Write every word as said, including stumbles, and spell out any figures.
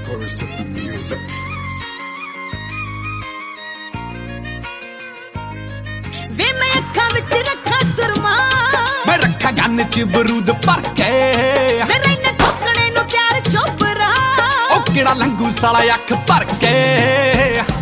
chorus of the music. वे मैं अखा विच रखा सुरमा, मैं रखा गन च बरूद भर के, मेरे इन्ने ठोकने नू त्यार चोबरा, ओ किड़ा लंगू साला अख भर के।